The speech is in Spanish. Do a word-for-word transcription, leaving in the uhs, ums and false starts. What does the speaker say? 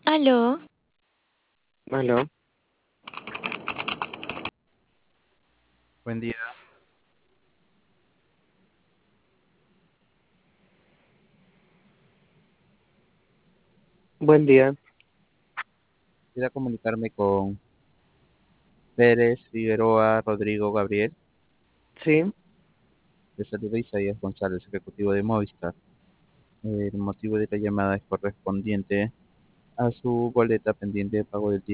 Aló, Aló, Buen día, buen día. quisiera comunicarme con Pérez Figueroa Rodrigo Gabriel. Sí, Le saluda Isaías González, ejecutivo de Movistar. El motivo de la llamada es correspondiente a su boleta pendiente de pago del día